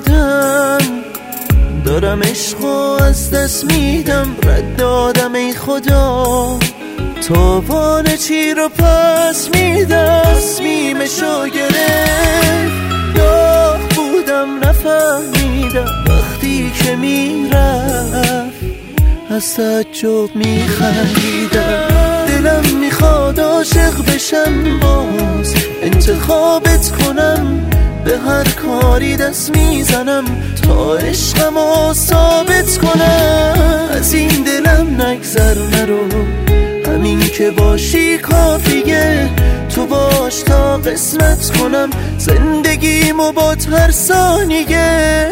بودم، دارم عشقو از دست میدم، رد دادم ای خدا، تاوان چی رو پس میدم. تصمیمشو گرفت، داغ بودم نفهمیدم، وقتی که میرفت از تعجب میخندیدم. دلم میخواد عاشق بشم باز، انتخابت کنم، به هر کاری دست میزنم تا عشقمو ثابت کنم. از این دلم نگذر نرو، همین که باشی کافیه، تو باش تا قسمت کنم زندگیمو با هر ثانیه.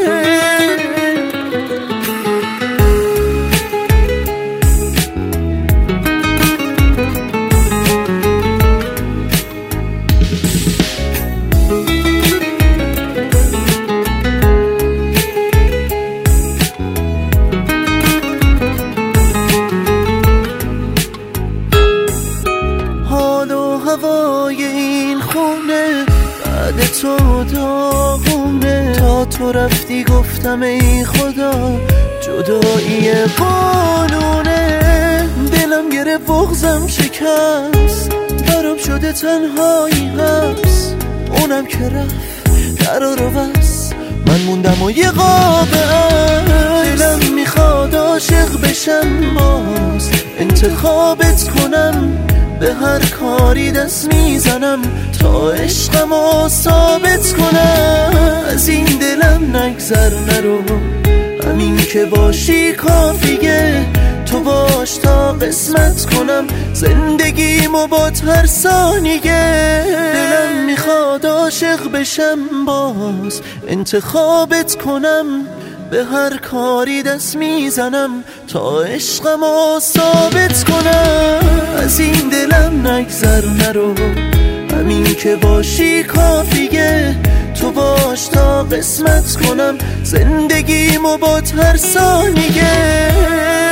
هوای این خونه بعد تو داغونه، تا تو رفتی گفتم ای خدا جدایی قانونه. دلم گره بغزم شکست، برام شده تنهایی حبس، اونم که رفت قرار و بس، من موندم و یه قاب عکس. دلم میخواد عاشق بشم باز، انتخابت کنم، به هر کاری دست میزنم تا عشقمو ثابت کنم. از این دلم نگذر نرو، همین که باشی کافیه، تو باش تا قسمت کنم زندگیمو با هر ثانیه. دلم میخواد عاشق بشم باز، انتخابت کنم، به هر کاری دست میزنم تا عشقمو ثابت کنم. از این دلم نگذر نرو، همین که باشی کافیه، تو باش تا قسمت کنم زندگیمو با هر ثانیه.